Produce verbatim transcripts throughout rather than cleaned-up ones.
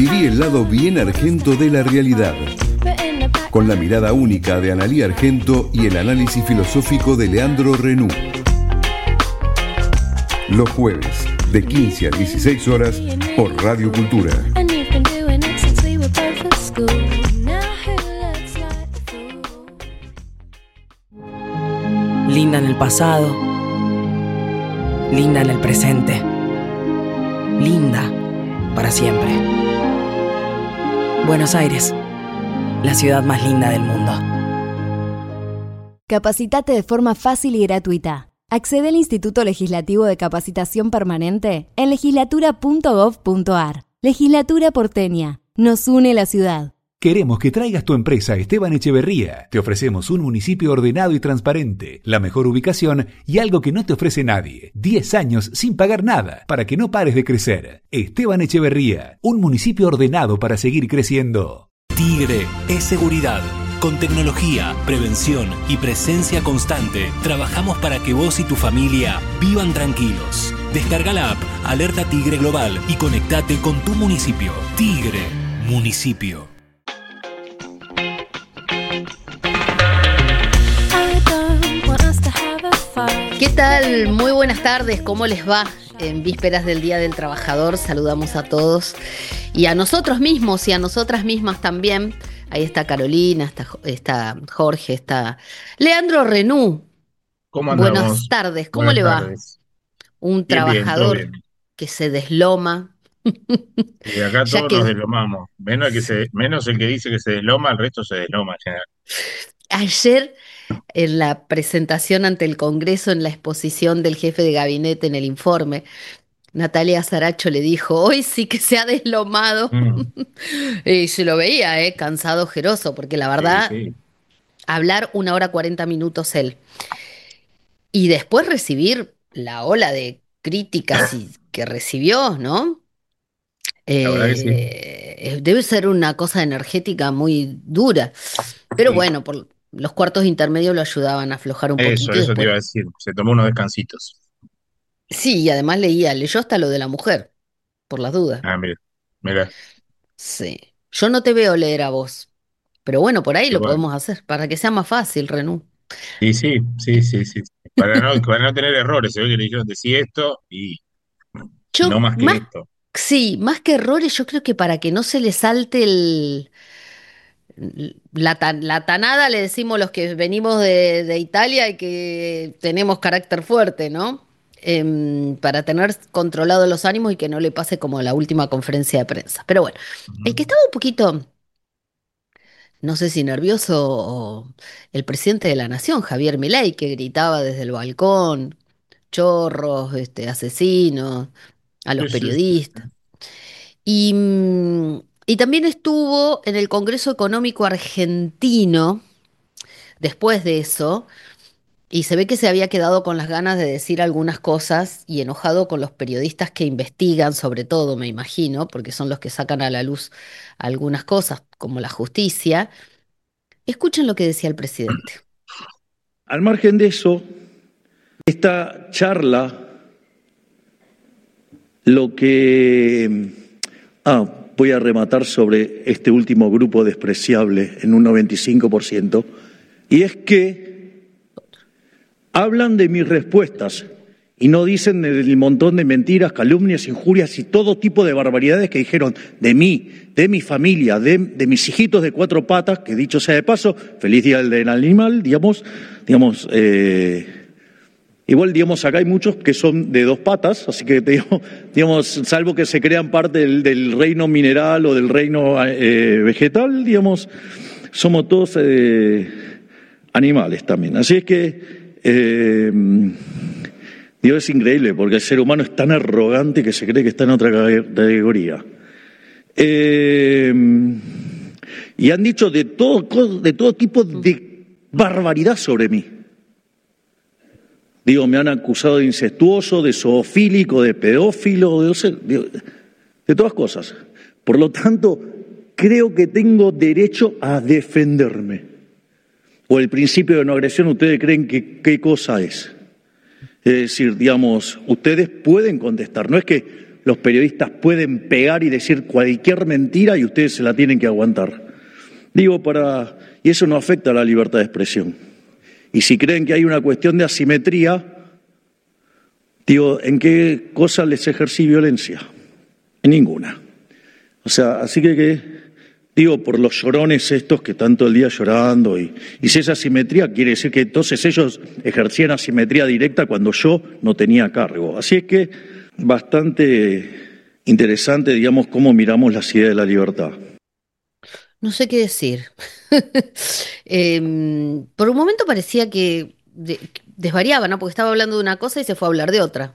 Viví el lado bien argento de la realidad, con la mirada única de Analía Argento y el análisis filosófico de Leandro Renú. Los jueves, de quince a dieciséis horas, por Radio Cultura. Linda en el pasado, linda en el presente, linda para siempre. Buenos Aires, la ciudad más linda del mundo. Capacitate de forma fácil y gratuita. Accede al Instituto Legislativo de Capacitación Permanente en legislatura punto gov punto ar. Legislatura porteña. Nos une la ciudad. Queremos que traigas tu empresa a Esteban Echeverría. Te ofrecemos un municipio ordenado y transparente, la mejor ubicación y algo que no te ofrece nadie. diez años sin pagar nada, para que no pares de crecer. Esteban Echeverría, un municipio ordenado para seguir creciendo. Tigre es seguridad. Con tecnología, prevención y presencia constante, trabajamos para que vos y tu familia vivan tranquilos. Descarga la app Alerta Tigre Global y conectate con tu municipio. Tigre, municipio. ¿Qué tal? Muy buenas tardes, ¿cómo les va? En vísperas del Día del Trabajador saludamos a todos y a nosotros mismos y a nosotras mismas también. Ahí está Carolina, está, está Jorge, está Leandro Renú. ¿Cómo andamos? Buenas tardes, ¿cómo Buenas le va? tardes. Un Bien, trabajador bien, bien. que se desloma. Y acá Ya todos que nos deslomamos. Menos el que se, menos el que dice que se desloma, el resto se desloma en general. ayer en la presentación ante el Congreso, en la exposición del jefe de gabinete en el informe, Natalia Saracho le dijo, hoy sí que se ha deslomado. Mm. Y se lo veía, ¿eh? Cansado, ojeroso, porque la verdad, Sí, sí. hablar una hora cuarenta minutos él. Y después recibir la ola de críticas y- que recibió, ¿no? La verdad que sí. Eh, debe ser una cosa energética muy dura. Pero Sí. bueno, por los cuartos intermedios lo ayudaban a aflojar un Eso, poquito. y eso te después- iba a decir. Se tomó unos descansitos. Sí, y además leía, leyó hasta lo de la mujer, por las dudas. Ah, mira, mira. Sí. Yo no te veo leer a vos, pero bueno, por ahí lo Igual. podemos hacer, para que sea más fácil, Renú. Y sí, sí, sí, sí. Para no, para no tener errores, se ve que le dijeron decí esto y Yo, no más que más, esto. sí, más que errores, yo creo que para que no se le salte el, la, tan- la tanada, le decimos los que venimos de, de Italia y que tenemos carácter fuerte, ¿no? Em, para tener controlados los ánimos y que no le pase como la última conferencia de prensa. Pero bueno, el que estaba un poquito, no sé si nervioso, o el presidente de la Nación, Javier Milei, que gritaba desde el balcón, chorros, este, asesinos, a los Sí, sí, sí, sí. periodistas. Y, mm, y también estuvo en el Congreso Económico Argentino después de eso, y se ve que se había quedado con las ganas de decir algunas cosas y enojado con los periodistas que investigan, sobre todo, me imagino, porque son los que sacan a la luz algunas cosas, como la justicia. Escuchen lo que decía el presidente. Al margen de eso, esta charla, lo que... Ah, voy a rematar sobre este último grupo despreciable en un noventa y cinco por ciento, y es que hablan de mis respuestas y no dicen del montón de mentiras, calumnias, injurias y todo tipo de barbaridades que dijeron de mí, de mi familia, de, de mis hijitos de cuatro patas, que dicho sea de paso, feliz día del animal, digamos, digamos, eh, igual, digamos, acá hay muchos que son de dos patas, así que, digamos, digamos salvo que se crean parte del, del reino mineral o del reino eh, vegetal, digamos, somos todos eh, animales también. Así es que, eh, digo, es increíble, porque el ser humano es tan arrogante que se cree que está en otra categoría. Eh, y han dicho de todo, de todo tipo de barbaridad sobre mí. Digo, me han acusado de incestuoso, de zoofílico, de pedófilo, de, no sé, de, de todas cosas. Por lo tanto, creo que tengo derecho a defenderme. O el principio de no agresión, ¿ustedes creen que qué cosa es? Es decir, digamos, ustedes pueden contestar. No es que los periodistas pueden pegar y decir cualquier mentira y ustedes se la tienen que aguantar. Digo, para... y eso no afecta a la libertad de expresión. Y si creen que hay una cuestión de asimetría, digo, ¿en qué cosa les ejercí violencia? En ninguna. O sea, así que, que digo, por los llorones estos que están todo el día llorando, y, y si esa asimetría quiere decir que entonces ellos ejercían asimetría directa cuando yo no tenía cargo. Así es que bastante interesante, digamos, cómo miramos las ideas de la libertad. No sé qué decir. eh, por un momento parecía que de, desvariaba, ¿no? Porque estaba hablando de una cosa y se fue a hablar de otra.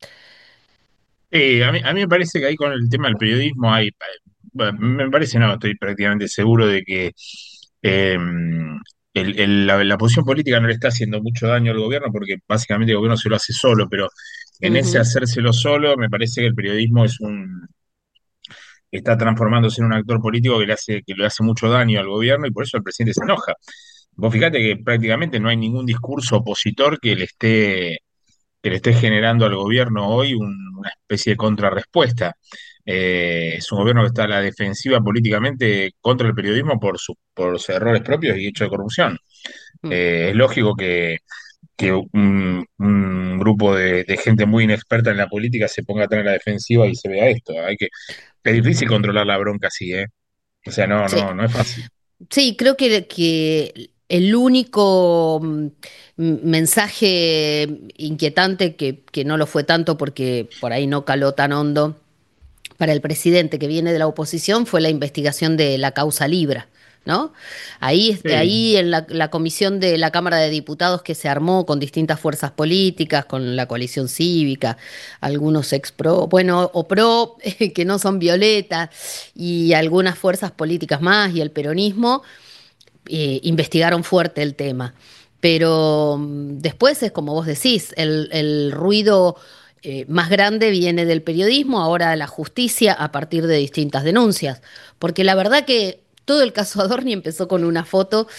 Sí, a mí, a mí me parece que ahí con el tema del periodismo hay, bueno, me parece, no, estoy prácticamente seguro de que eh, el- el- la, la posición política no le está haciendo mucho daño al gobierno porque básicamente el gobierno se lo hace solo, pero en ese Ujú. hacérselo solo me parece que el periodismo es un, está transformándose en un actor político que le hace, que le hace mucho daño al gobierno y por eso el presidente se enoja. Vos fíjate que prácticamente no hay ningún discurso opositor que le esté que le esté generando al gobierno hoy un- una especie de contrarrespuesta. Eh, es un gobierno que está a la defensiva políticamente contra el periodismo por, sus por sus errores propios y hechos de corrupción. Mm. Eh, es lógico que, que un, un grupo de, de gente muy inexperta en la política se ponga tan a la defensiva y se vea esto. Hay que, es difícil controlar la bronca así, ¿eh? O sea, no, Sí. no, no es fácil. Sí, creo que, que el único mm, m- mensaje inquietante, que, que no lo fue tanto porque por ahí no caló tan hondo para el presidente que viene de la oposición, fue la investigación de la causa Libra, ¿no? Ahí, Sí, ahí en la, la comisión de la Cámara de Diputados que se armó con distintas fuerzas políticas, con la coalición cívica, algunos ex pro, bueno, o pro, que no son violetas, y algunas fuerzas políticas más, y el peronismo, eh, investigaron fuerte el tema. Pero mm, después es como vos decís, el, el ruido eh, más grande viene del periodismo, ahora de la justicia, a partir de distintas denuncias. Porque la verdad que todo el caso Adorni empezó con una foto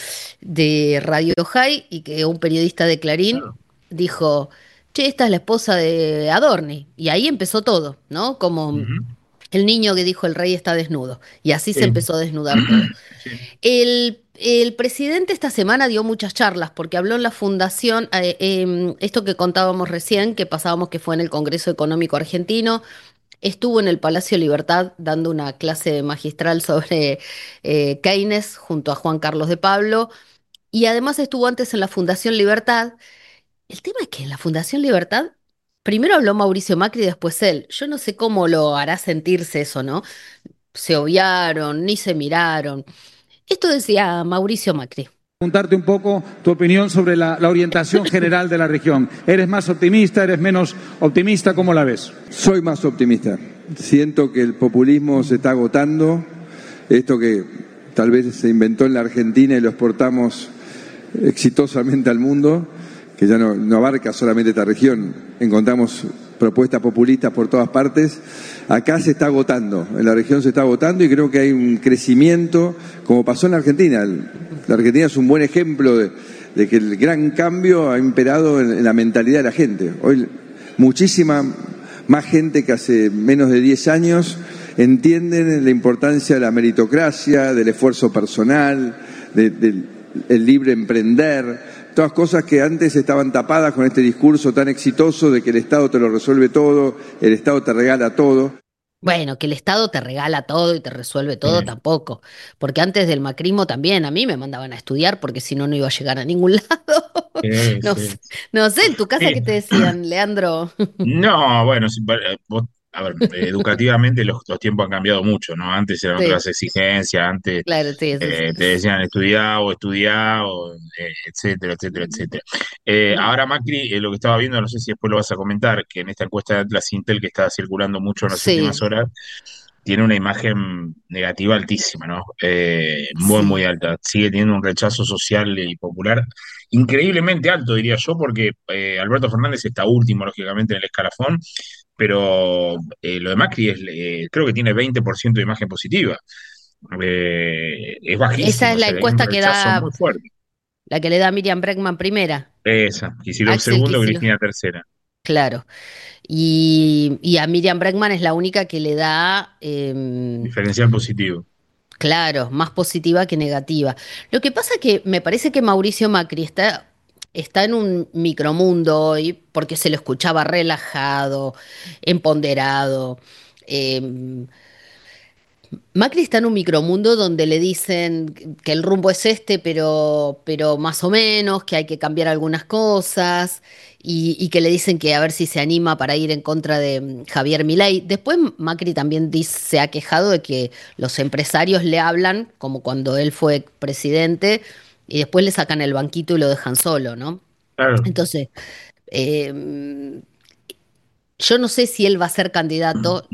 de Radio High y que un periodista de Clarín claro. dijo, che, esta es la esposa de Adorni. Y ahí empezó todo, ¿no? Como Ujú. el niño que dijo el rey está desnudo. Y así se Sí. empezó a desnudar todo. Sí. El, el presidente esta semana dio muchas charlas porque habló en la fundación, eh, eh, esto que contábamos recién, que pasábamos que fue en el Congreso Económico Argentino, estuvo en el Palacio Libertad dando una clase magistral sobre eh, Keynes junto a Juan Carlos de Pablo y además estuvo antes en la Fundación Libertad. El tema es que en la Fundación Libertad, primero habló Mauricio Macri y después él. Yo no sé cómo lo hará sentirse eso, ¿no? Se obviaron, ni se miraron. Esto decía Mauricio Macri. Preguntarte un poco tu opinión sobre la, la orientación general de la región. ¿Eres más optimista, eres menos optimista? ¿Cómo la ves? Soy más optimista. Siento que el populismo se está agotando. Esto que tal vez se inventó en la Argentina y lo exportamos exitosamente al mundo, que ya no, no abarca solamente esta región. Encontramos propuestas populistas por todas partes. Acá se está agotando, en la región se está agotando y creo que hay un crecimiento, como pasó en la Argentina. La Argentina es un buen ejemplo de, de que el gran cambio ha imperado en, en la mentalidad de la gente. Hoy muchísima más gente que hace menos de diez años entienden la importancia de la meritocracia, del esfuerzo personal, de, del el libre emprender, todas cosas que antes estaban tapadas con este discurso tan exitoso de que el Estado te lo resuelve todo, el Estado te regala todo. Bueno, que el Estado te regala todo y te resuelve todo, Sí. tampoco. Porque antes del macrismo también a mí me mandaban a estudiar porque si no, no iba a llegar a ningún lado. Sí, No sí. sé, no sé, en tu casa, Sí. ¿qué te decían, Leandro? No, bueno, sí, pa- eh, vos- a ver, eh, educativamente los, los tiempos han cambiado mucho, ¿no? Antes eran Sí, otras exigencias, antes claro, sí, eso sí. eh, te decían estudiar o estudiar, o, eh, etcétera, etcétera, etcétera. Eh, Mm. ahora Macri, eh, lo que estaba viendo, no sé si después lo vas a comentar, que en esta encuesta de Atlas Intel que está circulando mucho en las últimas Sí, horas, tiene una imagen negativa altísima, ¿no? Eh, muy, muy sí. alta. Sigue teniendo un rechazo social y popular increíblemente alto, diría yo, porque eh, Alberto Fernández está último, lógicamente, en el escalafón, pero eh, lo de Macri es, eh, creo que tiene veinte por ciento de imagen positiva. Eh, es Esa bajísimo, es o la sea, hay un encuesta que rechazo muy da, fuerte. la que le da Miriam Bregman primera. Esa, Kicillof Axel segundo, Kicillof. Cristina tercera. claro. Y, y a Miriam Bregman es la única que le da, em, Diferencial positivo. claro, más positiva que negativa. Lo que pasa que me parece que Mauricio Macri está, está en un micromundo hoy porque se lo escuchaba relajado, empoderado. em, Macri está en un micromundo donde le dicen que el rumbo es este, pero, pero más o menos, que hay que cambiar algunas cosas, y, y que le dicen que a ver si se anima para ir en contra de mm, Javier Milei. Después Macri también dice- se ha quejado de que los empresarios le hablan, como cuando él fue presidente, y después le sacan el banquito y lo dejan solo, ¿no? Claro. Entonces, eh, yo no sé si él va a ser candidato.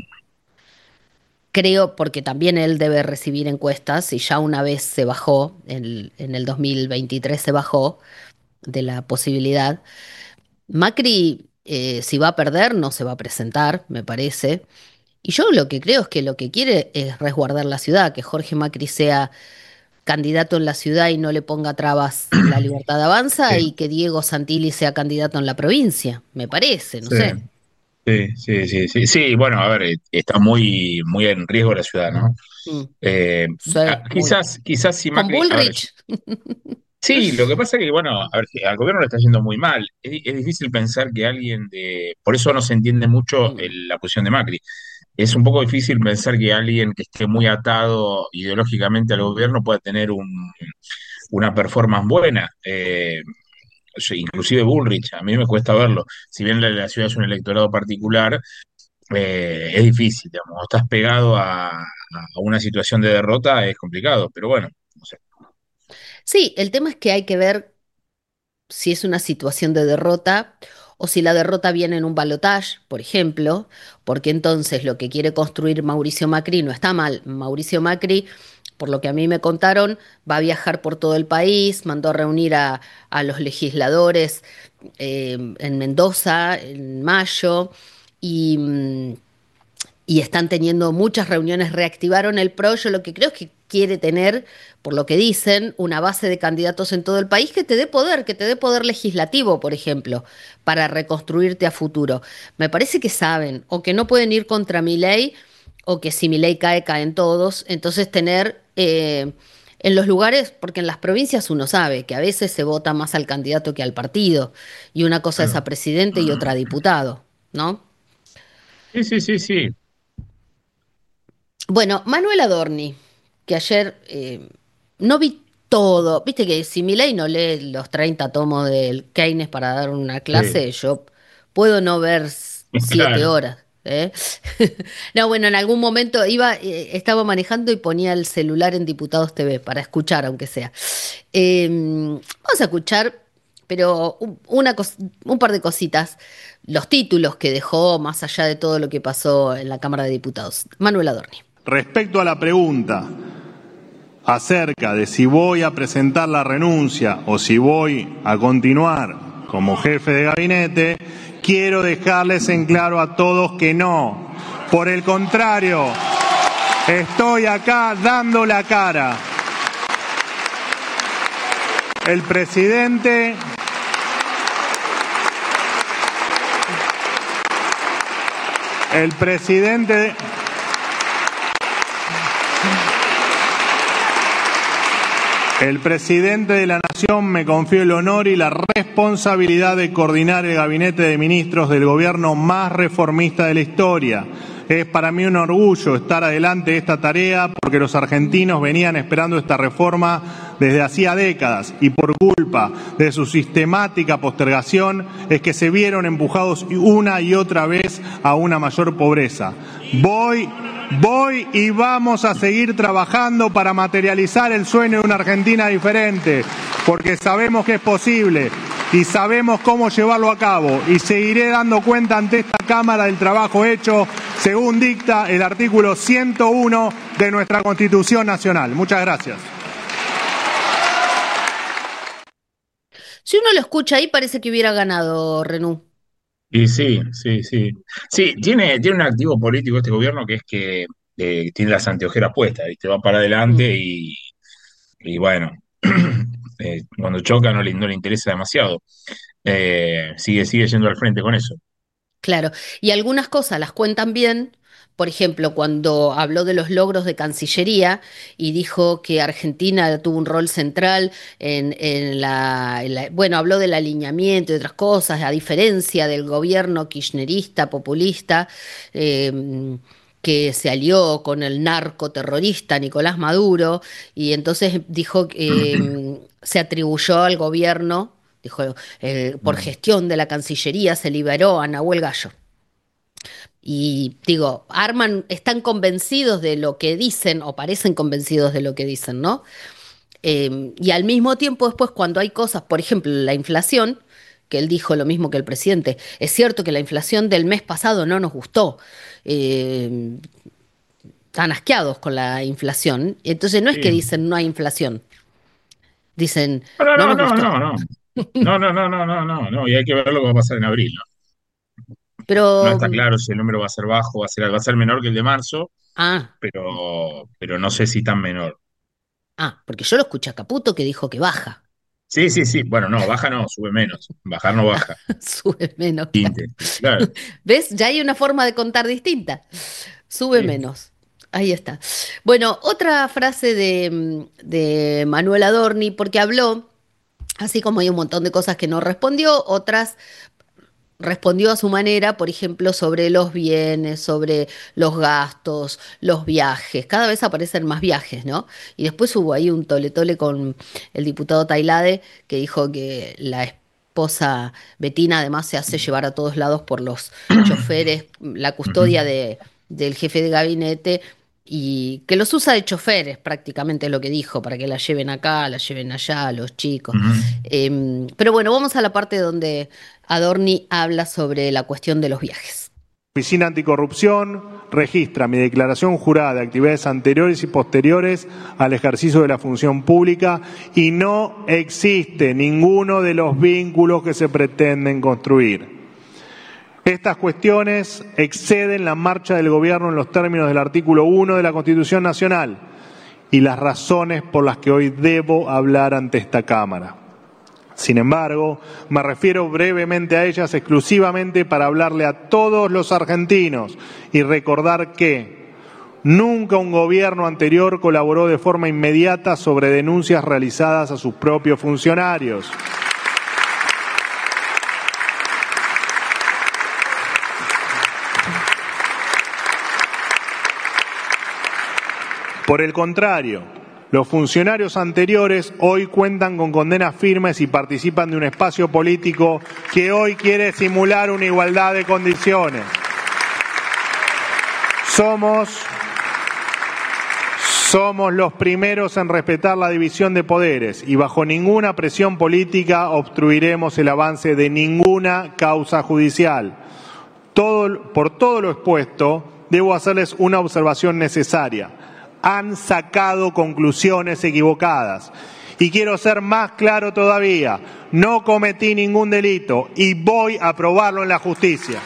Creo, porque también él debe recibir encuestas y ya una vez se bajó, en, en el dos mil veintitrés se bajó de la posibilidad. Macri, eh, si va a perder, no se va a presentar, me parece. Y yo lo que creo es que lo que quiere es resguardar la ciudad, que Jorge Macri sea candidato en la ciudad y no le ponga trabas la Libertad Avanza, Sí, y que Diego Santilli sea candidato en la provincia, me parece, no sí, sé. sí, sí, sí, sí. Sí, bueno, a ver, eh, está muy, muy en riesgo la ciudad, ¿no? Mm, Eh, sí, ah, muy. quizás, quizás si Con Macri, a ver, Bullrich. sí, lo que pasa es que, bueno, a ver, al gobierno le está yendo muy mal. Es, es difícil pensar que alguien de... Por eso no se entiende mucho Mm. el- la posición de Macri. Es un poco difícil pensar que alguien que esté muy atado ideológicamente al gobierno pueda tener un- una performance buena. Eh, sí, inclusive Bullrich, a mí me cuesta verlo. Si bien la, la ciudad es un electorado particular, eh, es difícil, digamos. Estás pegado a, a una situación de derrota, es complicado, pero bueno, no sé. Sí, el tema es que hay que ver si es una situación de derrota o si la derrota viene en un balotaje, por ejemplo, porque entonces lo que quiere construir Mauricio Macri no está mal. Mauricio Macri, por lo que a mí me contaron, va a viajar por todo el país, mandó a reunir a, a los legisladores eh, en Mendoza en mayo, y, mm, y están teniendo muchas reuniones, reactivaron el PRO. Yo lo que creo es que quiere tener, por lo que dicen, una base de candidatos en todo el país que te dé poder, que te dé poder legislativo, por ejemplo, para reconstruirte a futuro. Me parece que saben o que no pueden ir contra mi ley, o que si mi ley cae, caen todos. Entonces tener eh, en los lugares, porque en las provincias uno sabe que a veces se vota más al candidato que al partido, y una cosa es Claro. a presidente y otra a diputado, ¿no? Sí, sí, sí, sí. Bueno, Manuel Adorni, que ayer eh, no vi todo, viste que si Milei no lee los treinta tomos del Keynes para dar una Sí, clase, yo puedo no ver s- siete claro. horas. ¿Eh? No, bueno, en algún momento iba, eh, estaba manejando y ponía el celular en Diputados T V para escuchar, aunque sea. Eh, vamos a escuchar, pero un, una cos- un par de cositas, los títulos que dejó más allá de todo lo que pasó en la Cámara de Diputados. Manuel Adorni. Respecto a la pregunta acerca de si voy a presentar la renuncia o si voy a continuar como jefe de gabinete, quiero dejarles en claro a todos que no. Por el contrario, estoy acá dando la cara. El presidente el presidente El presidente de la Nación me confió el honor y la responsabilidad de coordinar el gabinete de ministros del gobierno más reformista de la historia. Es para mí un orgullo estar adelante de esta tarea porque los argentinos venían esperando esta reforma desde hacía décadas y por culpa de su sistemática postergación es que se vieron empujados una y otra vez a una mayor pobreza. Voy Voy y vamos a seguir trabajando para materializar el sueño de una Argentina diferente, porque sabemos que es posible y sabemos cómo llevarlo a cabo, y seguiré dando cuenta ante esta Cámara del trabajo hecho según dicta el artículo ciento uno de nuestra Constitución Nacional. Muchas gracias. Si uno lo escucha ahí, parece que hubiera ganado Renú. Y sí, sí, sí. Sí, tiene, tiene un activo político este gobierno que es que eh, tiene las anteojeras puestas, ¿viste? Va para Mm. adelante y, y bueno, eh, cuando choca no le, no le interesa demasiado. Eh, sigue, sigue yendo al frente con eso. Claro, y algunas cosas las cuentan bien. Por ejemplo, cuando habló de los logros de Cancillería y dijo que Argentina tuvo un rol central en, en la, en la- bueno, habló del alineamiento y otras cosas, a diferencia del gobierno kirchnerista, populista, eh, que se alió con el narcoterrorista Nicolás Maduro, y entonces dijo que eh, se atribuyó al gobierno, dijo, eh, por gestión de la Cancillería se liberó a Nahuel Gallo. Y digo, arman, están convencidos de lo que dicen o parecen convencidos de lo que dicen, ¿no? Eh, y al mismo tiempo después cuando hay cosas, por ejemplo, la inflación, que él dijo lo mismo que el presidente, es cierto que la inflación del mes pasado no nos gustó, eh, están asqueados con la inflación, entonces no es que Sí. dicen no hay inflación, dicen No, no, no no, nos no, gustó. no, no. No, no, no, no, no, no, no. Y hay que ver lo que va a pasar en abril, ¿no? No Pero, está claro si el número va a ser bajo, va a ser, va a ser menor que el de marzo, ah, pero, pero no sé si tan menor. ah, porque yo lo escuché a Caputo que dijo que baja, Sí, sí, sí. Bueno, no, baja no, sube menos. Bajar no baja. sube menos, claro. Tinte, claro. ¿Ves? Ya hay una forma de contar distinta. Sube Sí. menos. Ahí está. Bueno, otra frase de, mm, de Manuel Adorni, porque habló, así como hay un montón de cosas que no respondió, otras respondió a su manera, por ejemplo, sobre los bienes, sobre los gastos, los viajes. Cada vez aparecen más viajes, ¿no? Y después hubo ahí un tole tole con el diputado Tailade, que dijo que la esposa Betina además se hace llevar a todos lados por los choferes, la custodia Ujú, de, del jefe de gabinete. Y que los usa de choferes, prácticamente es lo que dijo, para que la lleven acá, la lleven allá, los chicos. ujú. Em, pero bueno, vamos a la parte donde Adorni habla sobre la cuestión de los viajes. Oficina Anticorrupción registra mi declaración jurada de actividades anteriores y posteriores al ejercicio de la función pública y no existe ninguno de los vínculos que se pretenden construir. Estas cuestiones exceden la marcha del gobierno en los términos del artículo uno de la Constitución Nacional y las razones por las que hoy debo hablar ante esta Cámara. Sin embargo, me refiero brevemente a ellas exclusivamente para hablarle a todos los argentinos y recordar que nunca un gobierno anterior colaboró de forma inmediata sobre denuncias realizadas a sus propios funcionarios. Por el contrario, los funcionarios anteriores hoy cuentan con condenas firmes y participan de un espacio político que hoy quiere simular una igualdad de condiciones. Somos, somos los primeros en respetar la división de poderes y bajo ninguna presión política obstruiremos el avance de ninguna causa judicial. Todo, por todo lo expuesto, debo hacerles una observación necesaria. Han sacado conclusiones equivocadas. Y quiero ser más claro todavía, no cometí ningún delito y voy a probarlo en la justicia.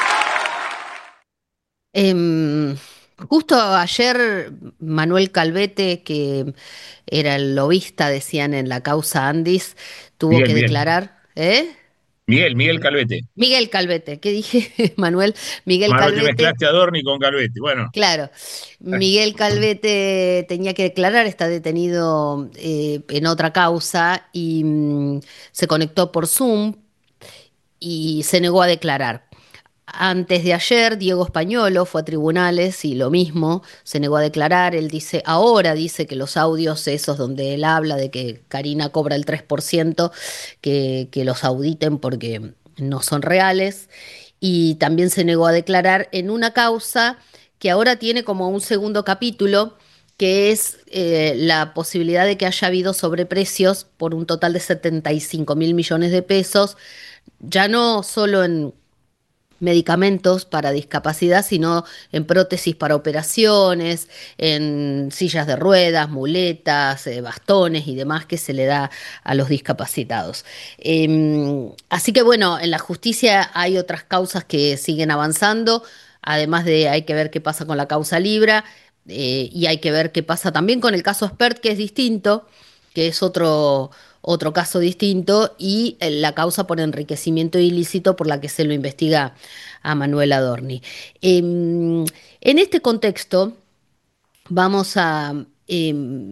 Em, justo ayer Manuel Calvete, que era el lobista, decían en la causa Andis, tuvo Miguel, que Miguel. declarar, ¿eh? Miguel, Miguel Calvete. Miguel Calvete, ¿qué dije, Manuel? Miguel Más te Calvete. mezclaste a Adorni con Calvete. Bueno, Claro, Miguel Calvete tenía que declarar, está detenido eh, en otra causa y mm, se conectó por Zoom y se negó a declarar. Antes de ayer, Diego Españolo fue a tribunales y lo mismo, se negó a declarar. Él dice, ahora dice que los audios esos donde él habla de que Karina cobra el tres por ciento, que, que los auditen porque no son reales. Y también se negó a declarar en una causa que ahora tiene como un segundo capítulo, que es eh, la posibilidad de que haya habido sobreprecios por un total de setenta y cinco mil millones de pesos, ya no solo en medicamentos para discapacidad, sino en prótesis para operaciones, en sillas de ruedas, muletas, eh, bastones y demás que se le da a los discapacitados. Eh, así que bueno, en la justicia hay otras causas que siguen avanzando, además de hay que ver qué pasa con la causa Libra, eh, y hay que ver qué pasa también con el caso Spert, que es distinto, que es otro otro caso distinto, y eh, la causa por enriquecimiento ilícito por la que se lo investiga a Manuel Adorni. Eh, en este contexto vamos a... Eh,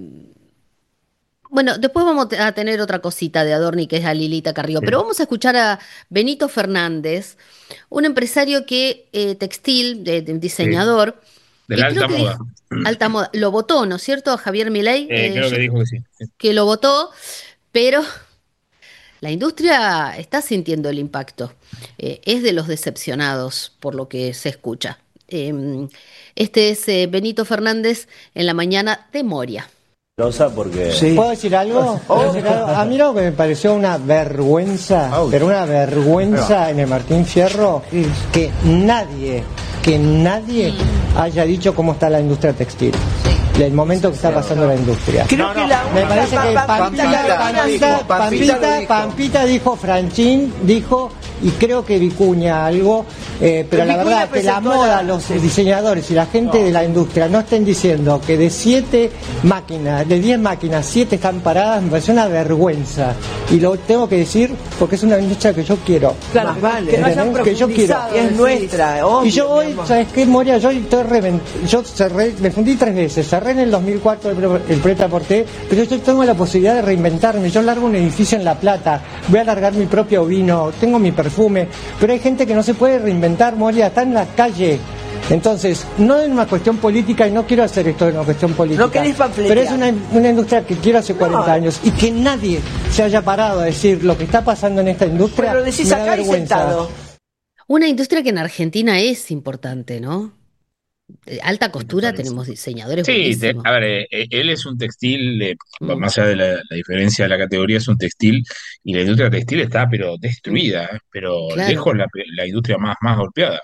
bueno, después vamos a tener otra cosita de Adorni, que es a Lilita Carrió, sí. Pero vamos a escuchar a Benito Fernández, un empresario que eh, textil, de, de diseñador. Sí. De la alta moda. Dijo, alta moda. Lo votó, ¿no es cierto? A Javier Milei. Eh, eh, creo que dijo que sí. Que lo votó, pero la industria está sintiendo el impacto. Eh, es de los decepcionados por lo que se escucha. Eh, este es eh, Benito Fernández en la mañana de Moria. Porque... Sí. ¿Puedo decir algo? ¿Puedo decir algo? A mí lo que me pareció una vergüenza, oh, pero una vergüenza en el Martín Fierro, que nadie, que nadie haya dicho cómo está la industria textil. El momento que está pasando la industria. Creo que la me parece que Pampita, Pampita, Pampita, Pampita dijo, Franchín dijo, y creo que Vicuña algo, eh, pero la verdad que la moda, los diseñadores y la gente de la industria no estén diciendo que de siete máquinas, de diez máquinas, siete están paradas, me parece una vergüenza. Y lo tengo que decir porque es una industria que yo quiero. Claro, vale, que, no hayan que yo quiero. Y es nuestra, obvio, y yo hoy, ¿sabes qué, Moria? Yo estoy revent... yo cerré, me fundí tres veces, cerré en el dos mil cuatro el Pret-a-Porter, pero yo tengo la posibilidad de reinventarme. Yo largo un edificio en La Plata, voy a largar mi propio vino, tengo mi perfume, pero hay gente que no se puede reinventar, Moria, está en la calle. Entonces, no es una cuestión política, y no quiero hacer esto de una cuestión política, no querés pero es una, una industria que quiero hace cuarenta no. años, y que nadie se haya parado a decir lo que está pasando en esta industria, pero decís me da acá vergüenza. Sentado. Una industria que en Argentina es importante, ¿no? Alta costura, tenemos diseñadores. Sí, te, a ver, eh, él es un textil, eh, mm. más allá de la, la diferencia de la categoría, es un textil, y la industria textil está pero destruida, eh, pero claro. lejos la, la industria más, más golpeada.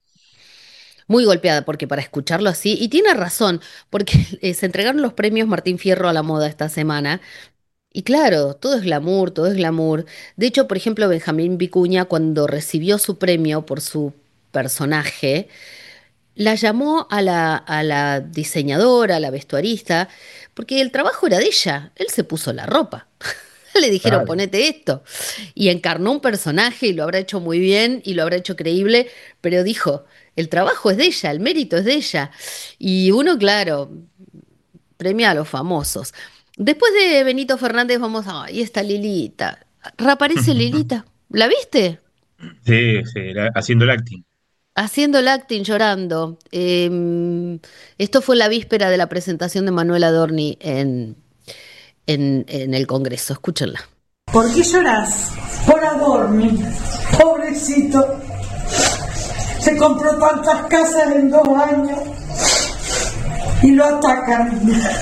Muy golpeada, porque para escucharlo así, y tiene razón, porque eh, se entregaron los premios Martín Fierro a la moda esta semana, y claro, todo es glamour, todo es glamour. De hecho, por ejemplo, Benjamín Vicuña, cuando recibió su premio por su personaje, la llamó a la, a la diseñadora, a la vestuarista, porque el trabajo era de ella. Él se puso la ropa. Le dijeron, claro, ponete esto. Y encarnó un personaje y lo habrá hecho muy bien y lo habrá hecho creíble, pero dijo, el trabajo es de ella, el mérito es de ella. Y uno, claro, premia a los famosos. Después de Benito Fernández vamos a... Ahí está Lilita. Reaparece Lilita. ¿La viste? Sí, sí, haciendo el acting. Haciendo el acting, llorando. Eh, esto fue la víspera de la presentación de Manuel Adorni en, en, en el Congreso. Escúchenla. ¿Por qué llorás? Por Adorni. Pobrecito. Se compró tantas casas en dos años y lo atacan.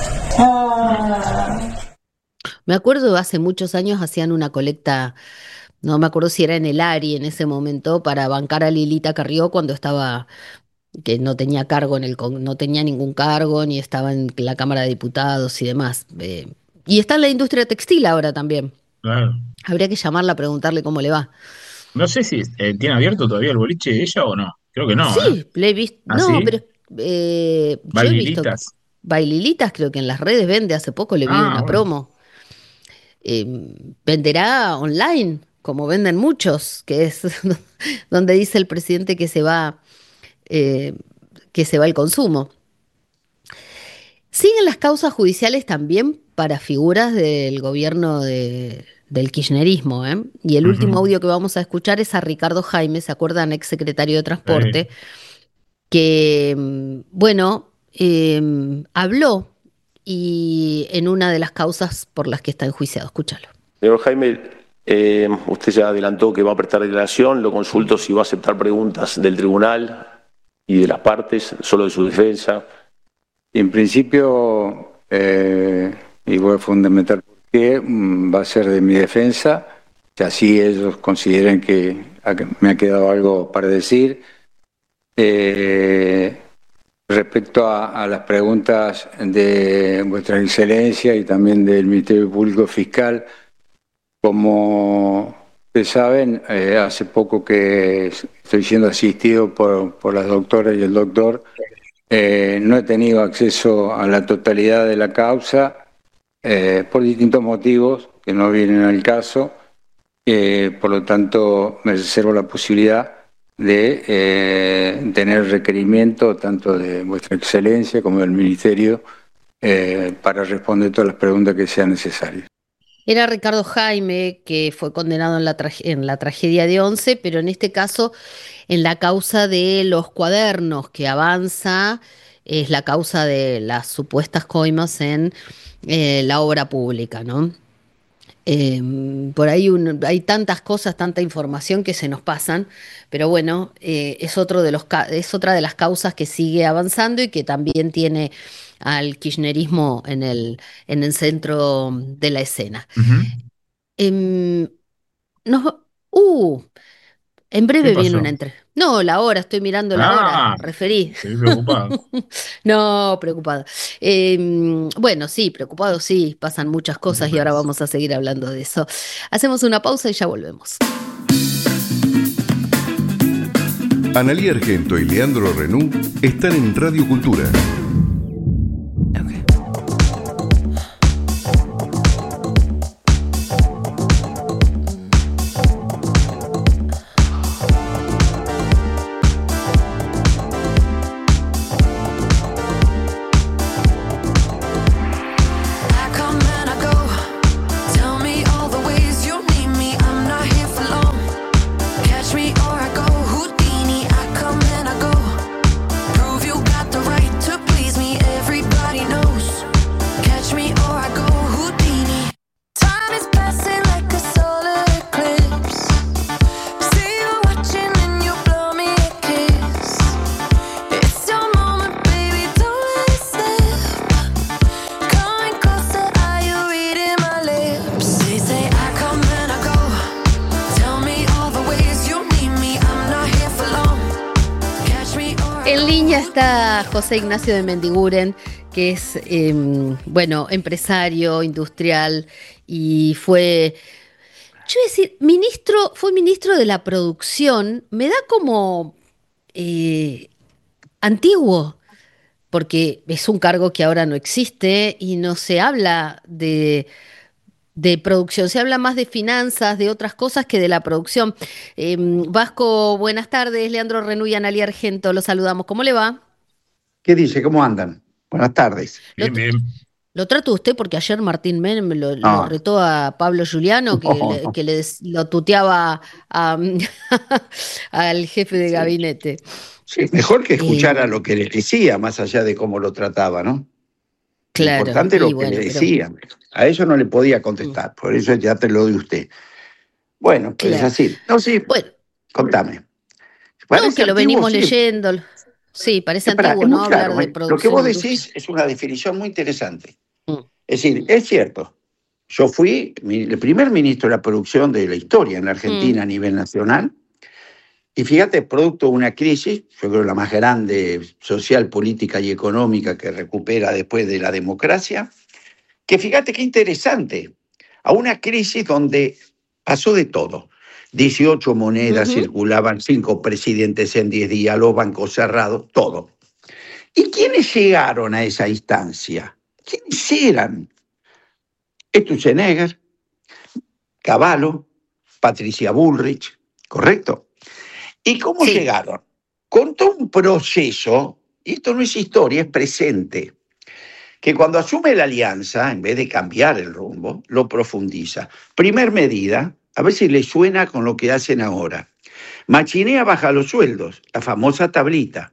Ah. Me acuerdo, hace muchos años hacían una colecta... No me acuerdo si era en el Ari en ese momento, para bancar a Lilita Carrió cuando estaba, que no tenía cargo en el, no tenía ningún cargo, ni estaba en la Cámara de Diputados y demás. Eh, y está en la industria textil ahora también. Claro. Habría que llamarla a preguntarle cómo le va. No sé si eh, tiene abierto todavía el boliche de ella o no. Creo que no. Sí, ¿eh? le he visto. ¿Ah, no, sí? pero eh, Baililitas. Yo he visto Baililitas, creo que en las redes vende. Hace poco le vi ah, una bueno. promo. Eh, venderá online, como venden muchos, que es donde dice el presidente que se va, eh, que se va el consumo. Siguen las causas judiciales también para figuras del gobierno de, del kirchnerismo, ¿eh? Y el uh-huh. último audio que vamos a escuchar es a Ricardo Jaime, ¿se acuerdan? Ex secretario de Transporte, sí. que, bueno, eh, habló y en una de las causas por las que está enjuiciado. Escúchalo. Señor Jaime, eh, usted ya adelantó que va a prestar declaración, lo consulto si va a aceptar preguntas del tribunal y de las partes, solo de su defensa. En principio, eh, y voy a fundamentar por qué, va a ser de mi defensa, si así ellos consideren que me ha quedado algo para decir. Eh, respecto a, a las preguntas de Vuestra Excelencia y también del Ministerio Público Fiscal, como ustedes saben, eh, hace poco que estoy siendo asistido por, por las doctoras y el doctor. Eh, no he tenido acceso a la totalidad de la causa eh, por distintos motivos. que no vienen al caso. Eh, por lo tanto, me reservo la posibilidad de eh, tener requerimiento tanto de Vuestra Excelencia como del Ministerio eh, para responder todas las preguntas que sean necesarias. Era Ricardo Jaime, que fue condenado en la, en la tragedia de Once, pero en este caso en la causa de los cuadernos que avanza, es la causa de las supuestas coimas en eh, la obra pública, ¿no? Eh, por ahí un- hay tantas cosas, tanta información que se nos pasan, pero bueno, eh, es otro de los, ca- es otra de las causas que sigue avanzando y que también tiene al kirchnerismo en el, en el centro de la escena. Em, nos- uh, en ¿Qué breve viene pasó? una entre. No, la hora, estoy mirando la hora, Ah, referí. estoy preocupado. No, preocupada. Em, bueno, sí, preocupado, sí, pasan muchas cosas y ahora vamos a seguir hablando de eso. Hacemos una pausa y ya volvemos. Analía Argento y Leandro Renú están en Radio Cultura. I come and I go. Tell me all the ways you need me. I'm not here for long. Catch me or I go Houdini. I come and I go. Prove you got the right to please me. Everybody knows. Catch me or I go Houdini. Time is passing like a solar eclipse. See you watching and you blow me a kiss. It's your moment, baby. Don't let it slip. Coming closer, are you reading my lips? They say I come and I go. Tell me all the ways you need me. I'm not here for long. Catch me or En línea está José Ignacio de Mendiguren, que es, em, bueno, empresario, industrial y fue, yo iba a decir, ministro, fue ministro de la producción. Me da como eh, antiguo, porque es un cargo que ahora no existe y no se habla de, de producción, se habla más de finanzas, de otras cosas que de la producción. Em, Vasco, buenas tardes. Leandro Renú y Analía Argento, los saludamos. ¿Cómo le va? ¿Qué dice? ¿Cómo andan? Buenas tardes. Bien, bien. Lo trato usted porque ayer Martín Menem lo, lo No. retó a Pablo Giuliano, que, No, le, no. que le des- lo tuteaba a- al jefe de gabinete. Sí, mejor que escuchara Eh, lo que le decía, más allá de cómo lo trataba, ¿no? Lo Claro, importante es y lo que bueno, le pero decía. A eso no le podía contestar, por eso ya te lo doy usted. Bueno, pues es claro. así. No, sí, Bueno, contame. no, Parece que lo antiguo, venimos sí. leyendo. Sí, parece Pará, antiguo, es muy ¿no? Hablar claro, de ¿eh? Lo que vos producción, industria. decís es una definición muy interesante. Mm. Es decir, es cierto, yo fui mi- el primer ministro de la producción de la historia en la Argentina a nivel nacional, y fíjate, producto de una crisis, yo creo la más grande social, política y económica que recupera después de la democracia, que fíjate qué interesante, a una crisis donde pasó de todo. dieciocho monedas Ujú. circulaban, cinco presidentes en diez días, los bancos cerrados, todo. ¿Y quiénes llegaron a esa instancia? ¿Quiénes eran? Sturzenegger, Cavallo, Patricia Bullrich, ¿correcto? ¿Y cómo Sí. llegaron? Con todo un proceso, y esto no es historia, es presente, que cuando asume la alianza, en vez de cambiar el rumbo, lo profundiza. Primer medida, a ver si le suena con lo que hacen ahora. Machinea baja los sueldos, la famosa tablita.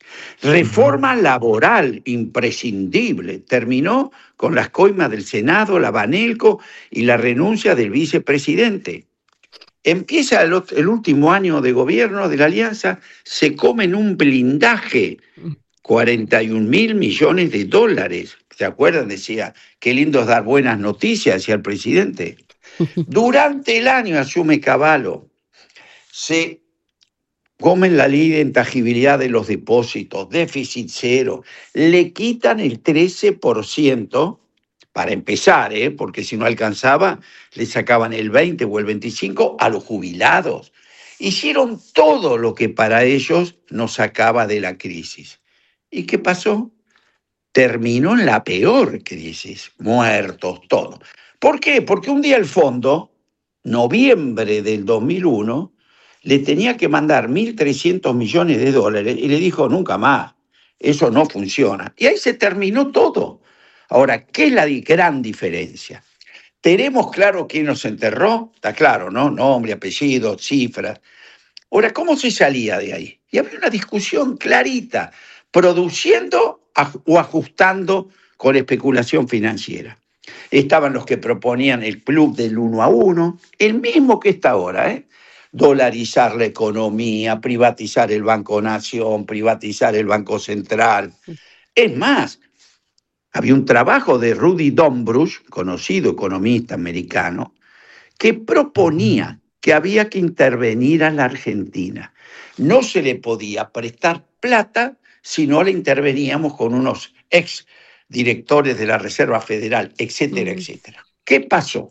Reforma laboral imprescindible. Terminó con las coimas del Senado, la Banelco y la renuncia del vicepresidente. Empieza el, ot- el último año de gobierno de la Alianza, se comen un blindaje, cuarenta y un mil millones de dólares. ¿Se acuerdan? Decía, qué lindo es dar buenas noticias, decía el presidente. Durante el año asume Cavallo, se comen la ley de intangibilidad de los depósitos, déficit cero, le quitan el trece por ciento para empezar, ¿eh? Porque si no alcanzaba, le sacaban el veinte o el veinticinco a los jubilados. Hicieron todo lo que para ellos nos sacaba de la crisis. ¿Y qué pasó? Terminó en la peor crisis, muertos, todo. ¿Por qué? Porque un día el fondo, noviembre del dos mil uno, le tenía que mandar mil trescientos millones de dólares y le dijo, nunca más, eso no funciona. Y ahí se terminó todo. Ahora, ¿qué es la di- gran diferencia? ¿Tenemos claro quién nos enterró? Está claro, ¿no? Nombre, apellido, cifras. Ahora, ¿cómo se salía de ahí? Y había una discusión clarita, produciendo aj- o ajustando con especulación financiera. Estaban los que proponían el club del uno a uno, el mismo que está ahora, ¿eh? Dolarizar la economía, privatizar el Banco Nación, privatizar el Banco Central. Es más, había un trabajo de Rudy Dombrus, conocido economista americano, que proponía que había que intervenir a la Argentina. No se le podía prestar plata si no le interveníamos con unos ex directores de la Reserva Federal, etcétera, Ujú. etcétera. ¿Qué pasó?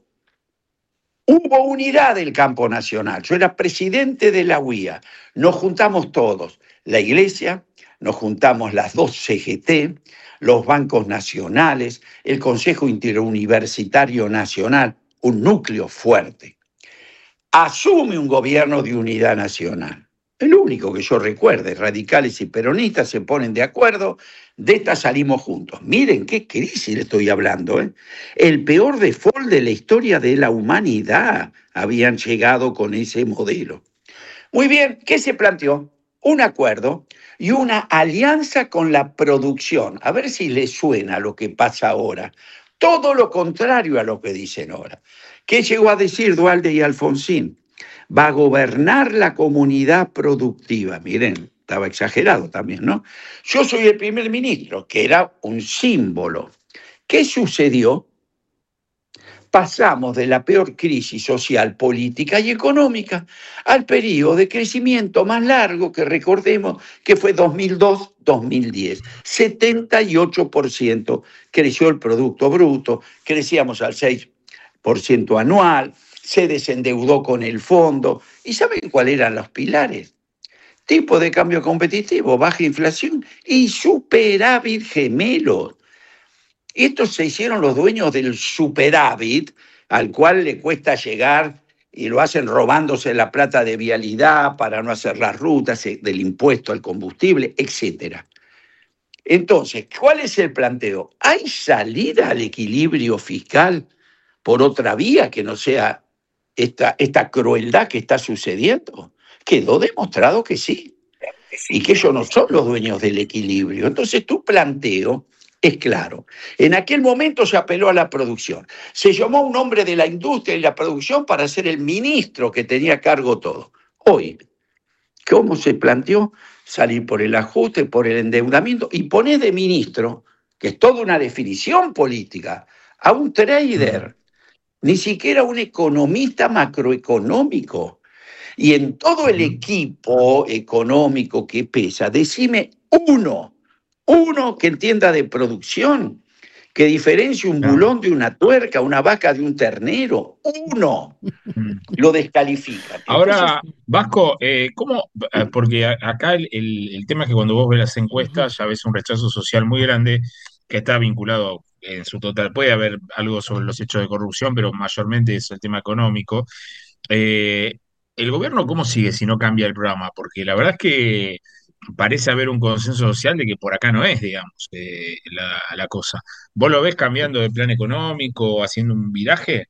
Hubo unidad del campo nacional. Yo era presidente de la U I A. Nos juntamos todos, la Iglesia, nos juntamos las dos C G T, los bancos nacionales, el Consejo Interuniversitario Nacional, un núcleo fuerte. Asume un gobierno de unidad nacional. El único que yo recuerde, radicales y peronistas se ponen de acuerdo, de esta salimos juntos. Miren qué crisis le estoy hablando, ¿eh? El peor default de la historia de la humanidad habían llegado con ese modelo. Muy bien, ¿qué se planteó? Un acuerdo y una alianza con la producción. A ver si les suena lo que pasa ahora. Todo lo contrario a lo que dicen ahora. ¿Qué llegó a decir Duhalde y Alfonsín? Va a gobernar la comunidad productiva. Miren, estaba exagerado también, ¿no? Yo soy el primer ministro, que era un símbolo. ¿Qué sucedió? Pasamos de la peor crisis social, política y económica al periodo de crecimiento más largo que recordemos que fue dos mil dos a dos mil diez. setenta y ocho por ciento creció el Producto Bruto, crecíamos al seis por ciento anual, se desendeudó con el fondo. ¿Y saben cuáles eran los pilares? Tipo de cambio competitivo, baja inflación y superávit gemelos. Estos se hicieron los dueños del superávit, al cual le cuesta llegar y lo hacen robándose la plata de vialidad para no hacer las rutas, eh, del impuesto al combustible, etcétera. Entonces, ¿cuál es el planteo? ¿Hay salida al equilibrio fiscal por otra vía que no sea esta, esta crueldad que está sucediendo? Quedó demostrado que sí, y que ellos no son los dueños del equilibrio. Entonces, tu planteo es claro. En aquel momento se apeló a la producción. Se llamó a un hombre de la industria y la producción para ser el ministro que tenía a cargo todo. Hoy, ¿cómo se planteó? Salir por el ajuste, por el endeudamiento y poner de ministro, que es toda una definición política, a un trader, ni siquiera un economista macroeconómico. Y en todo el equipo económico que pesa, decime uno, uno que entienda de producción, que diferencie un bulón de una tuerca, una vaca de un ternero. Uno. Lo descalifican. Ahora, Vasco, eh, ¿cómo? eh, Porque a- acá el, el- el tema es que cuando vos ves las encuestas ya ves un rechazo social muy grande que está vinculado en su total. Puede haber algo sobre los hechos de corrupción, pero mayormente es el tema económico. Eh, ¿El gobierno cómo sigue si no cambia el programa? Porque la verdad es que parece haber un consenso social de que por acá no es, digamos, eh, la, la cosa. ¿Vos lo ves cambiando de plan económico, haciendo un viraje?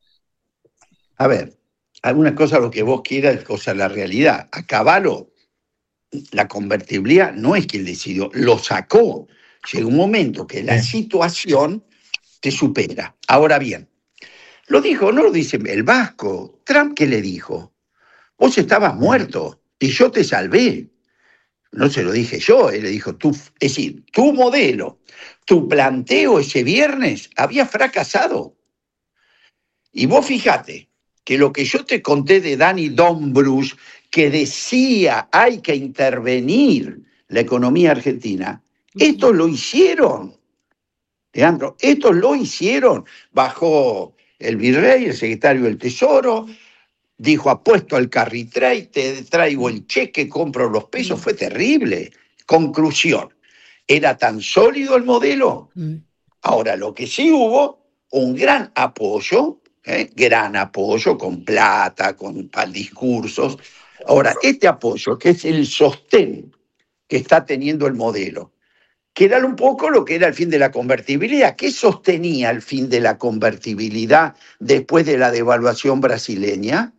A ver, alguna cosa lo que vos quieras es cosa de la realidad. A Cavallo, la convertibilidad no es que él decidió, lo sacó. Llega un momento que la situación te supera. Ahora bien, lo dijo, no lo dice el Vasco. Trump, ¿qué le dijo? Vos estabas muerto y yo te salvé. No se lo dije yo, él le dijo, tú, es decir, tu modelo, tu planteo ese viernes había fracasado. Y vos fíjate que lo que yo te conté de Danny Dombrus, que decía hay que intervenir la economía argentina, estos lo hicieron, Leandro, estos lo hicieron. Bajó el virrey, el secretario del Tesoro, dijo apuesto al carry trade, te traigo el cheque, compro los pesos, fue terrible. Conclusión, ¿era tan sólido el modelo? Ahora, lo que sí hubo, un gran apoyo ¿eh? Gran apoyo, con plata, con discursos. Ahora, este apoyo, que es el sostén que está teniendo el modelo, que era un poco lo que era el fin de la convertibilidad. ¿Qué sostenía el fin de la convertibilidad después de la devaluación brasileña?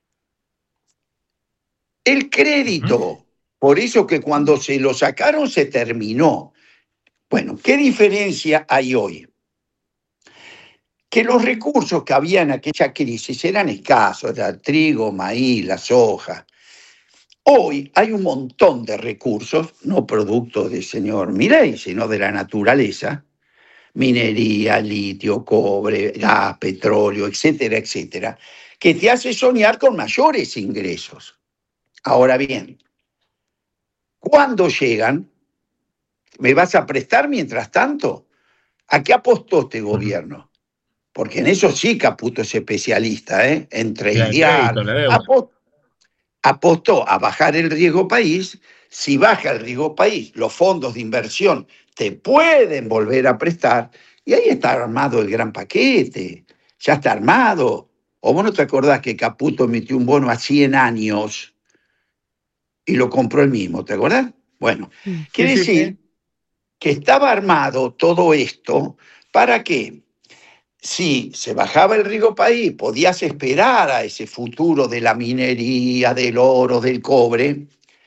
El crédito. Por eso que cuando se lo sacaron se terminó. Bueno, ¿qué diferencia hay hoy? Que los recursos que había en aquella crisis eran escasos, era el trigo, maíz, la soja. Hoy hay un montón de recursos, no producto del señor Milei, sino de la naturaleza, minería, litio, cobre, gas, petróleo, etcétera, etcétera, que te hace soñar con mayores ingresos. Ahora bien, ¿cuándo llegan? ¿Me vas a prestar mientras tanto? ¿A qué apostó este gobierno? Porque en eso sí Caputo es especialista, ¿eh? En tradear. Apostó, apostó a bajar el riesgo país. Si baja el riesgo país, los fondos de inversión te pueden volver a prestar. Y ahí está armado el gran paquete. Ya está armado. ¿O vos no te acordás que Caputo emitió un bono a cien años y lo compró él mismo? ¿Te acordás? Bueno, sí, quiere sí, decir sí. que estaba armado todo esto para que, si se bajaba el riesgo país, podías esperar a ese futuro de la minería, del oro, del cobre,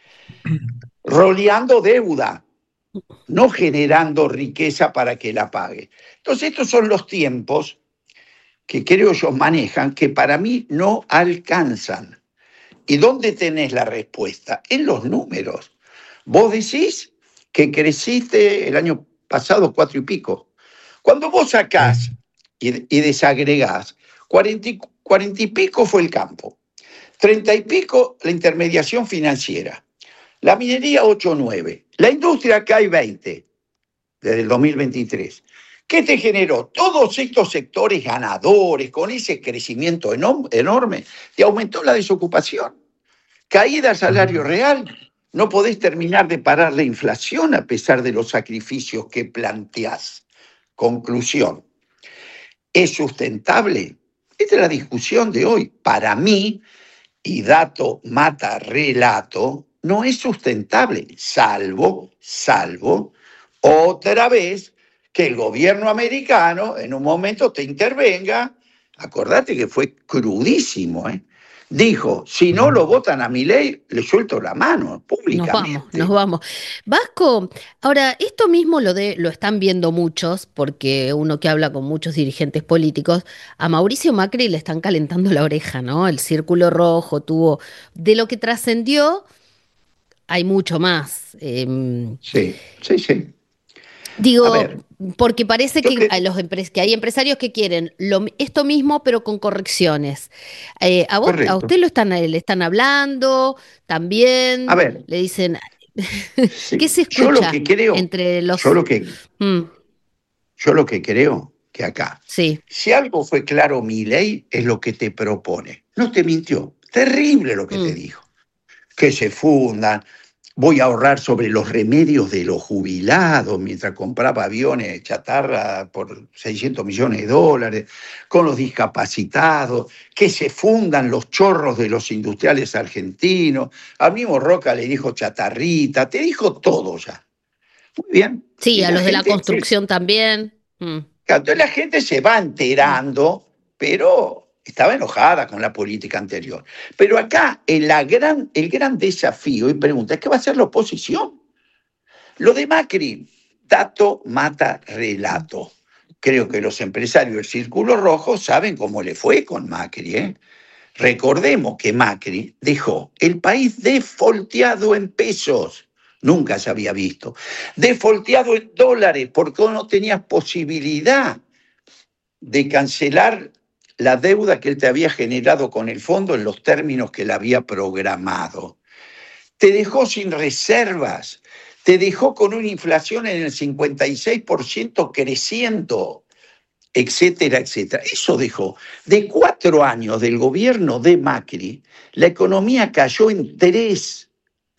roleando deuda, no generando riqueza para que la pague. Entonces, estos son los tiempos que creo ellos manejan, que para mí no alcanzan. ¿Y dónde tenés la respuesta? En los números. Vos decís que creciste el año pasado cuatro y pico. Cuando vos sacás y, y desagregás, cuarenta, cuarenta y pico fue el campo, treinta y pico la intermediación financiera, la minería ocho o nueve, la industria cae veinte desde el dos mil veintitrés. ¿Qué te generó? Todos estos sectores ganadores, con ese crecimiento enorme, te aumentó la desocupación, caída del salario real. No podés terminar de parar la inflación a pesar de los sacrificios que planteás. Conclusión. ¿Es sustentable? Esta es la discusión de hoy. Para mí, y dato mata relato, no es sustentable, salvo, salvo, otra vez, que el gobierno americano en un momento te intervenga. Acordate que fue crudísimo, ¿eh? Dijo, si no lo votan a Milei, le suelto la mano públicamente. Nos vamos, nos vamos. Vasco, ahora, esto mismo lo, de, lo están viendo muchos, porque uno que habla con muchos dirigentes políticos, a Mauricio Macri le están calentando la oreja, ¿no? El círculo rojo tuvo... De lo que trascendió, hay mucho más. Eh, sí, sí, sí. Digo, porque parece que, que... Los empres que hay empresarios que quieren lo, esto mismo, pero con correcciones. Eh, a, vos, a usted lo están, le están hablando también. A ver, le dicen. Sí. ¿Qué se escucha yo lo que creo, entre los. Yo lo que, mm. yo lo que creo que acá, sí. si algo fue claro, Milei es lo que te propone. No te mintió. Terrible lo que mm. te dijo. Que se fundan. Voy a ahorrar sobre los remedios de los jubilados mientras compraba aviones chatarra por seiscientos millones de dólares, con los discapacitados, que se fundan los chorros de los industriales argentinos. Al mismo Roca le dijo chatarrita, te dijo todo ya. Muy bien. Sí, y a los de la construcción se... también. Mm. Entonces la gente se va enterando, pero... Estaba enojada con la política anterior. Pero acá el, la gran, el gran desafío y pregunta es ¿qué va a hacer la oposición? Lo de Macri, dato mata relato. Creo que los empresarios del Círculo Rojo saben cómo le fue con Macri, ¿eh? Recordemos que Macri dejó el país defolteado en pesos. Nunca se había visto. Defolteado en dólares porque no tenías posibilidad de cancelar la deuda que él te había generado con el fondo en los términos que él había programado. Te dejó sin reservas, te dejó con una inflación en el cincuenta y seis por ciento creciendo, etcétera, etcétera. Eso dejó. De cuatro años del gobierno de Macri, la economía cayó en tres.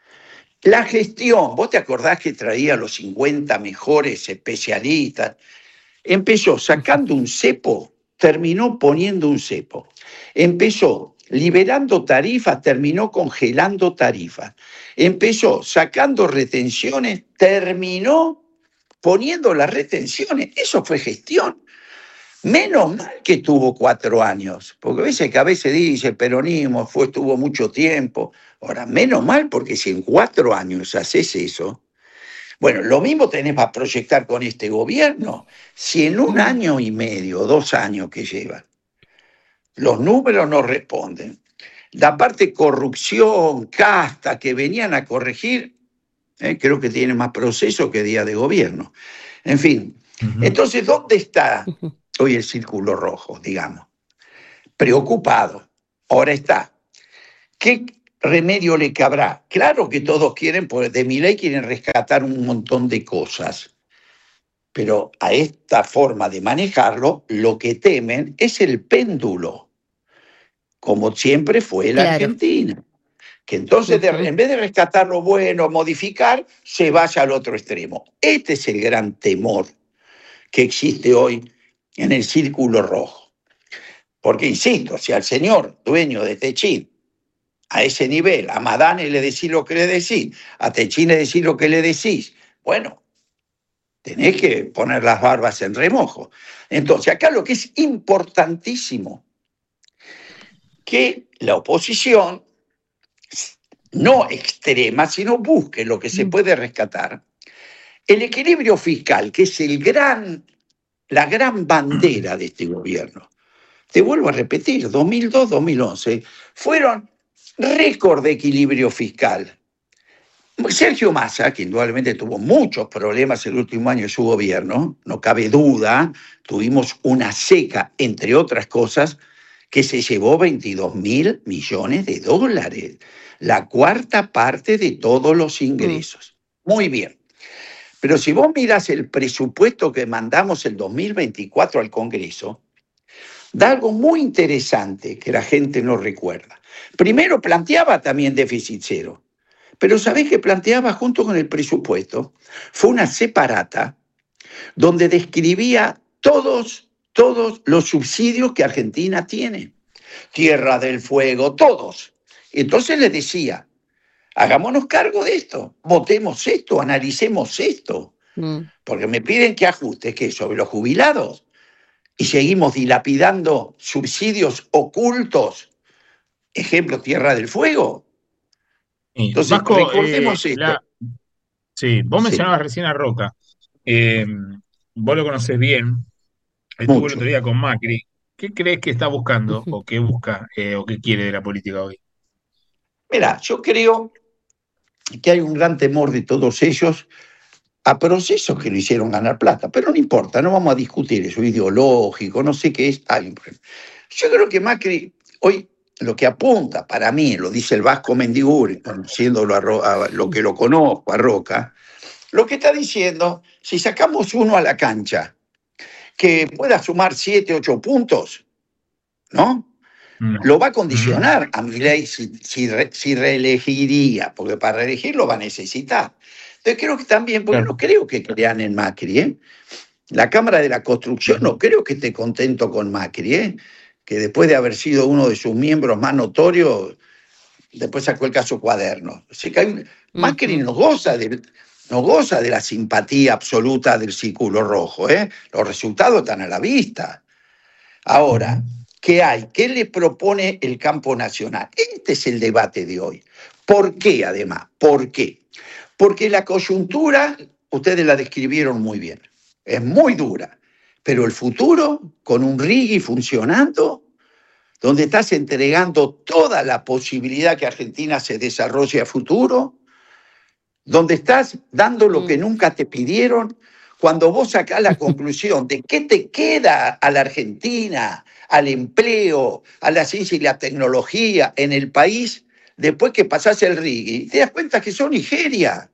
La gestión, vos te acordás que traía los cincuenta mejores especialistas, empezó sacando un cepo terminó poniendo un cepo. Empezó liberando tarifas, terminó congelando tarifas. Empezó sacando retenciones, terminó poniendo las retenciones. Eso fue gestión. Menos mal que tuvo cuatro años, porque a veces que a veces dice el peronismo fue, tuvo mucho tiempo. Ahora, menos mal, porque si en cuatro años haces eso, bueno, lo mismo tenés para proyectar con este gobierno. Si en un año y medio, dos años que llevan, los números no responden, la parte corrupción, casta, que venían a corregir, eh, creo que tiene más proceso que día de gobierno. En fin, uh-huh. Entonces, ¿dónde está hoy el círculo rojo, digamos? Preocupado. Ahora está. ¿Qué remedio le cabrá? Claro que todos quieren, pues de mi ley quieren rescatar un montón de cosas, pero a esta forma de manejarlo, lo que temen es el péndulo, como siempre fue la claro. Argentina. Que entonces, de, en vez de rescatar lo bueno, modificar, se vaya al otro extremo. Este es el gran temor que existe hoy en el círculo rojo. Porque, insisto, si al señor dueño de Techín, a ese nivel, a Madane le decís lo que le decís, a Techín le decís lo que le decís, bueno, tenés que poner las barbas en remojo. Entonces, acá lo que es importantísimo, que la oposición, no extrema, sino busque lo que se puede rescatar, el equilibrio fiscal, que es el gran, la gran bandera de este gobierno. Te vuelvo a repetir, dos mil dos a dos mil once fueron récord de equilibrio fiscal. Sergio Massa, que indudablemente tuvo muchos problemas el último año de su gobierno, no cabe duda, tuvimos una seca, entre otras cosas, que se llevó veintidós mil millones de dólares, la cuarta parte de todos los ingresos. Muy bien. Pero si vos mirás el presupuesto que mandamos el dos mil veinticuatro al Congreso, da algo muy interesante que la gente no recuerda. Primero planteaba también déficit cero, pero ¿sabés qué planteaba junto con el presupuesto? Fue una separata donde describía todos, todos los subsidios que Argentina tiene. Tierra del Fuego, todos. Entonces les decía, hagámonos cargo de esto, votemos esto, analicemos esto, mm. porque me piden que ajuste, ¿qué? Sobre los jubilados, y seguimos dilapidando subsidios ocultos, ejemplo, Tierra del Fuego. Entonces, Vasco, recordemos eh, esto. La... Sí, vos Sí. mencionabas recién a Roca, eh, vos lo conocés bien, estuvo Mucho. el otro día con Macri. ¿Qué crees que está buscando, o qué busca, eh, o qué quiere de la política hoy? Mira, yo creo que hay un gran temor de todos ellos a procesos que lo hicieron ganar plata, pero no importa, no vamos a discutir eso, ideológico, no sé qué es. Hay un problema. Yo creo que Macri hoy lo que apunta, para mí, lo dice el Vasco Mendiguri, conociéndolo a, Ro, a lo que lo conozco, a Roca, lo que está diciendo, si sacamos uno a la cancha, que pueda sumar siete, ocho puntos, ¿no? Lo va a condicionar a Milei si, si, si reelegiría, porque para reelegir lo va a necesitar. Entonces creo que también, porque no creo que crean en Macri, ¿eh? La Cámara de la Construcción no creo que esté contento con Macri, ¿eh? Que después de haber sido uno de sus miembros más notorios, después sacó el caso Cuaderno. Así que hay, Macri no goza de, no goza de la simpatía absoluta del círculo rojo, ¿eh? Los resultados están a la vista. Ahora, ¿qué hay? ¿Qué le propone el campo nacional? Este es el debate de hoy. ¿Por qué, además? ¿Por qué? Porque la coyuntura, ustedes la describieron muy bien, es muy dura, pero el futuro, con un Righi funcionando, donde estás entregando toda la posibilidad que Argentina se desarrolle a futuro, donde estás dando lo que nunca te pidieron, cuando vos sacás la conclusión de qué te queda a la Argentina, al empleo, a la ciencia y la tecnología en el país, después que pasás el Righi, te das cuenta que son Nigeria.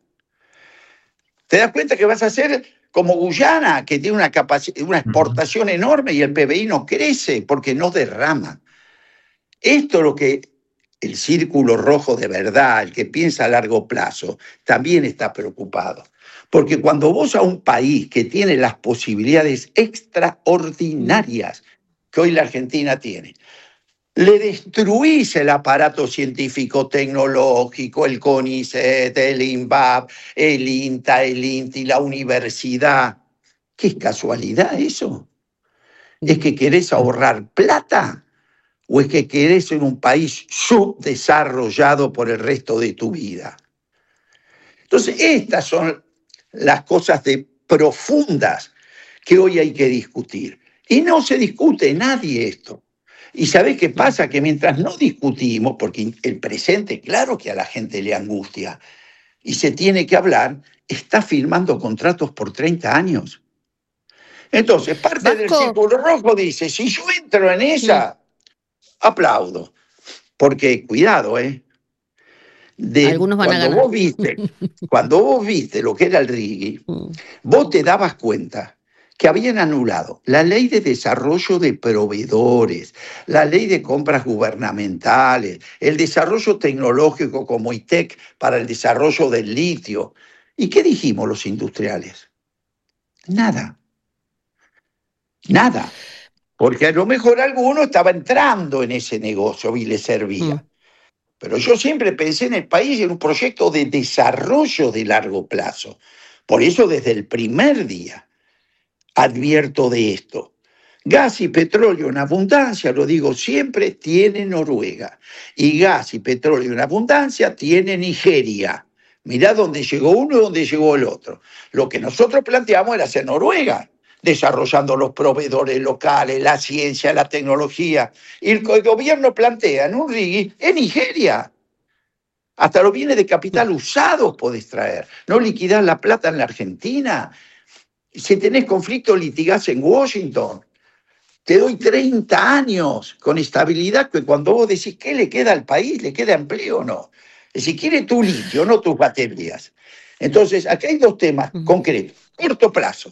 Te das cuenta que vas a ser como Guyana, que tiene una, capacidad, una exportación enorme y el P B I no crece porque no derrama. Esto es lo que el círculo rojo de verdad, el que piensa a largo plazo, también está preocupado. Porque cuando vos a un país que tiene las posibilidades extraordinarias que hoy la Argentina tiene. Le destruís el aparato científico tecnológico, el CONICET, el INVAP, el INTA, el INTI, la universidad. ¿Qué casualidad eso? ¿Es que querés ahorrar plata? ¿O es que querés ser un país subdesarrollado por el resto de tu vida? Entonces, estas son las cosas de profundas que hoy hay que discutir. Y no se discute nadie esto. ¿Y sabés qué pasa? Que mientras no discutimos, porque el presente, claro que a la gente le angustia, y se tiene que hablar, está firmando contratos por treinta años. Entonces, parte Vasco. del Círculo Rojo dice, si yo entro en esa, sí. aplaudo. Porque, cuidado, ¿eh? De, Algunos van cuando a ganar. Vos viste, cuando vos viste lo que era el RIGI, mm. vos te dabas cuenta que habían anulado la ley de desarrollo de proveedores, la ley de compras gubernamentales, el desarrollo tecnológico como I T E C para el desarrollo del litio. ¿Y qué dijimos los industriales? Nada. Nada. Porque a lo mejor alguno estaba entrando en ese negocio y le servía. Mm. Pero yo siempre pensé en el país en un proyecto de desarrollo de largo plazo. Por eso desde el primer día advierto de esto. Gas y petróleo en abundancia, lo digo siempre, tiene Noruega. Y gas y petróleo en abundancia tiene Nigeria. Mirá dónde llegó uno y dónde llegó el otro. Lo que nosotros planteamos era hacer Noruega, desarrollando los proveedores locales, la ciencia, la tecnología. Y el gobierno plantea en un RIGI en Nigeria. Hasta los bienes de capital usados podés traer. No liquidar la plata en la Argentina. Si tenés conflicto, litigás en Washington. Te doy treinta años con estabilidad, que cuando vos decís qué le queda al país, le queda empleo o no. Si quiere tu litio, no tus baterías. Entonces, aquí hay dos temas uh-huh. concretos. Corto plazo.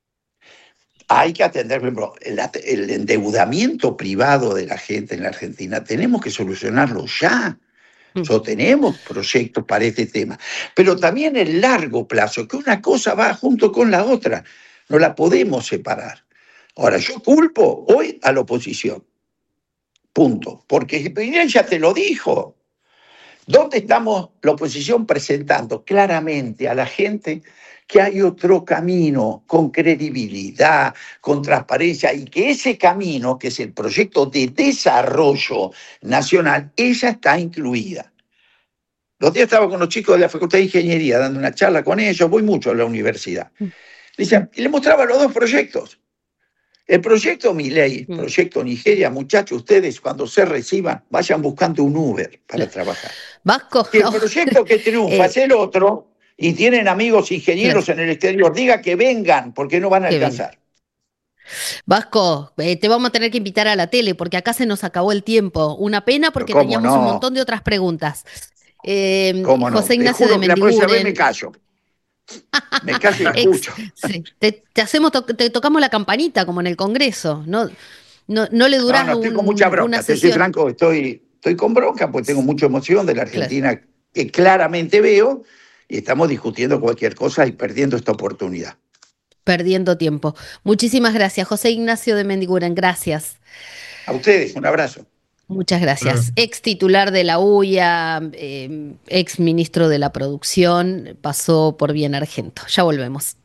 Hay que atender, por ejemplo, el, el endeudamiento privado de la gente en la Argentina. Tenemos que solucionarlo ya. Nosotros tenemos proyectos para este tema. Pero también el largo plazo, que una cosa va junto con la otra. No la podemos separar. Ahora, yo culpo hoy a la oposición. Punto. Porque Piñera ya te lo dijo. ¿Dónde estamos la oposición presentando claramente a la gente que hay otro camino con credibilidad, con transparencia, y que ese camino, que es el proyecto de desarrollo nacional, ella está incluida? Los días estaba con los chicos de la Facultad de Ingeniería dando una charla con ellos, voy mucho a la universidad. Dicen, y le mostraba los dos proyectos. El proyecto Milei, el proyecto Nigeria, muchachos, ustedes cuando se reciban, vayan buscando un Uber para trabajar. Vasco. Y el proyecto que triunfa eh, es el otro, y tienen amigos ingenieros claro. en el exterior, diga que vengan, porque no van a que alcanzar. Vengan. Vasco, eh, te vamos a tener que invitar a la tele, porque acá se nos acabó el tiempo. Una pena, porque teníamos no? un montón de otras preguntas. Eh, ¿Cómo no? José Ignacio te juro de que la próxima Mendiguren. vez me callo. Me callo y escucho. Sí. Te, te, hacemos to te tocamos la campanita, como en el Congreso. No, no, no le durás no, no, estoy un, con mucha bronca, una te soy sesión. franco, estoy, estoy con bronca, porque tengo mucha emoción de la Argentina claro. que claramente veo, y estamos discutiendo cualquier cosa y perdiendo esta oportunidad. Perdiendo tiempo. Muchísimas gracias, José Ignacio de Mendiguren. Gracias. A ustedes, un abrazo. Muchas gracias. Ex titular de la U I A, eh, ex ministro de la Producción, pasó por Bien Argento. Ya volvemos.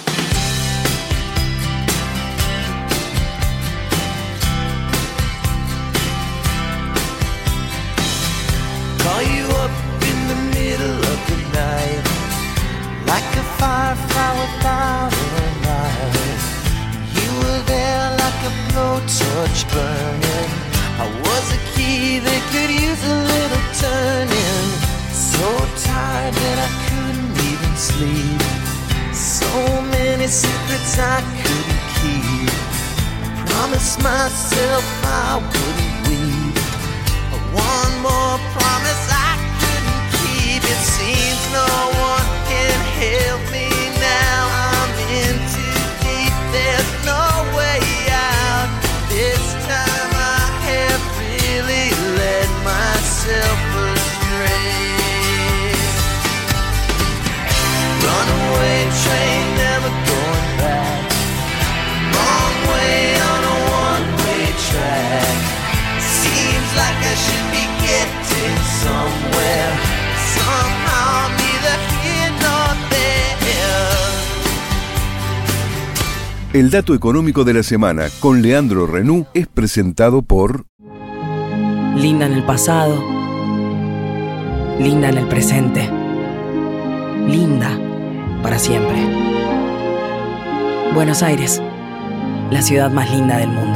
Call you up in the middle of the night, like a firefly without a light. You were there like a blowtorch burning. I was a key that could use a little turning. So tired that I couldn't even sleep. So many secrets I couldn't keep. I promised myself I wouldn't weep. One more promise I couldn't keep. It seems no one can help me now. I'm in too deep, there's no way out. This time I have really led myself astray. Runaway train, never going back. Wrong way on a one-way train. El dato económico de la semana con Leandro Renú es presentado por... Linda en el pasado, linda en el presente, linda para siempre. Buenos Aires, la ciudad más linda del mundo.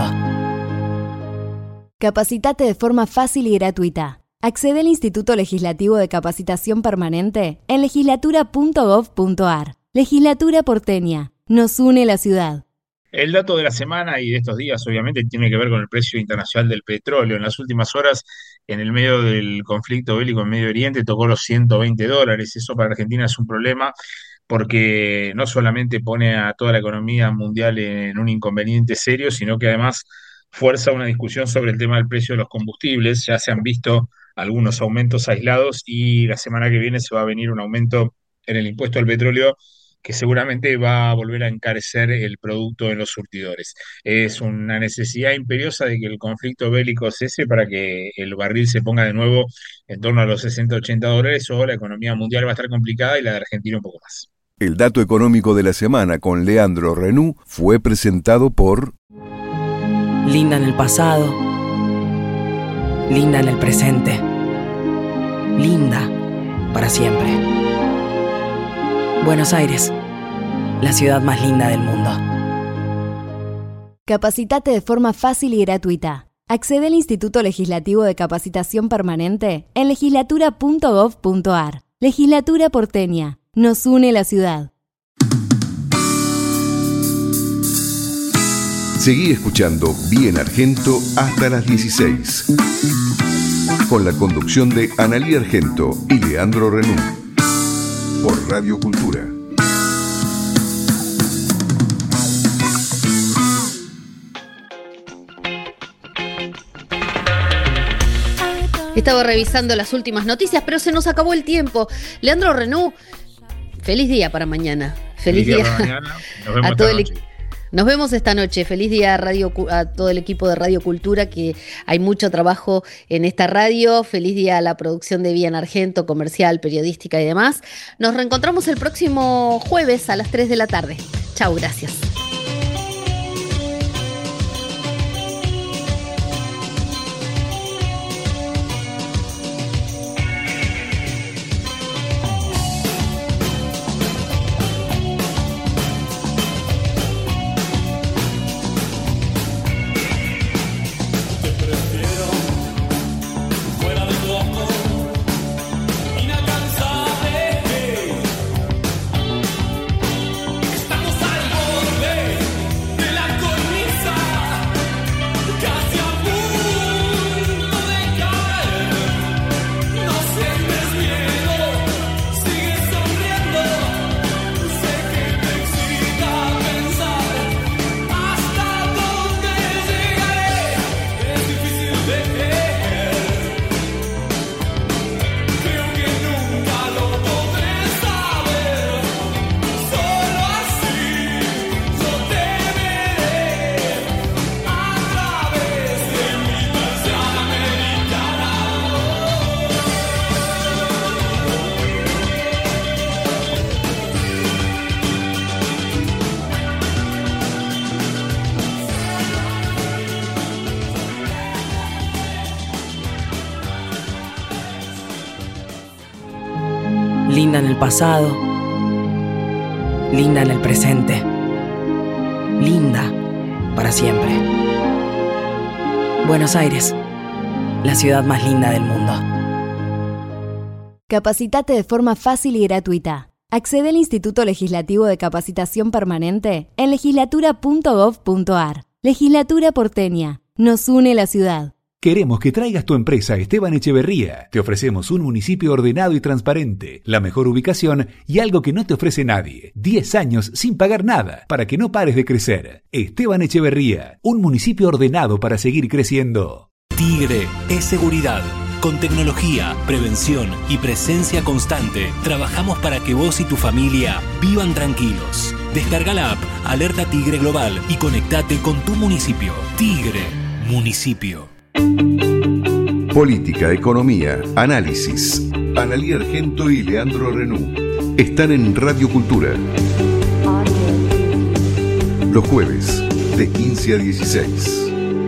Capacitate de forma fácil y gratuita. Accede al Instituto Legislativo de Capacitación Permanente en legislatura punto gov punto ar. Legislatura porteña. Nos une la ciudad. El dato de la semana y de estos días, obviamente, tiene que ver con el precio internacional del petróleo. En las últimas horas, en el medio del conflicto bélico en Medio Oriente, tocó los ciento veinte dólares. Eso para Argentina es un problema porque no solamente pone a toda la economía mundial en un inconveniente serio, sino que además fuerza una discusión sobre el tema del precio de los combustibles. Ya se han visto algunos aumentos aislados y la semana que viene se va a venir un aumento en el impuesto al petróleo que seguramente va a volver a encarecer el producto en los surtidores. Es una necesidad imperiosa de que el conflicto bélico cese para que el barril se ponga de nuevo en torno a los sesenta ochenta dólares, o la economía mundial va a estar complicada y la de Argentina un poco más. El dato económico de la semana con Leandro Renú fue presentado por... Linda en el pasado, linda en el presente, linda para siempre. Buenos Aires, la ciudad más linda del mundo. Capacitate de forma fácil y gratuita. Accede al Instituto Legislativo de Capacitación Permanente en legislatura punto gov punto ar. Legislatura porteña. Nos une la ciudad. Seguí escuchando Bien Argento hasta las dieciséis. Con la conducción de Analía Argento y Leandro Renú. Por Radio Cultura. Estaba revisando las últimas noticias, pero se nos acabó el tiempo. Leandro Renú, feliz día para mañana. Feliz, feliz día, día para mañana. Nos vemos a todo el equipo. Nos vemos esta noche. Feliz día a, radio, a todo el equipo de Radio Cultura, que hay mucho trabajo en esta radio. Feliz día a la producción de Bien Argento, comercial, periodística y demás. Nos reencontramos el próximo jueves a las tres de la tarde. Chau, gracias. Linda en el pasado, linda en el presente, linda para siempre. Buenos Aires, la ciudad más linda del mundo. Capacitate de forma fácil y gratuita. Accede al Instituto Legislativo de Capacitación Permanente en legislatura punto gov punto ar. Legislatura porteña. Nos une la ciudad. Queremos que traigas tu empresa a Esteban Echeverría. Te ofrecemos un municipio ordenado y transparente, la mejor ubicación y algo que no te ofrece nadie. diez años sin pagar nada para que no pares de crecer. Esteban Echeverría, un municipio ordenado para seguir creciendo. Tigre es seguridad. Con tecnología, prevención y presencia constante, trabajamos para que vos y tu familia vivan tranquilos. Descarga la app Alerta Tigre Global y conectate con tu municipio. Tigre, municipio. Política, economía, análisis. Analía Argento y Leandro Renú están en Radio Cultura. Los jueves, de quince a dieciséis.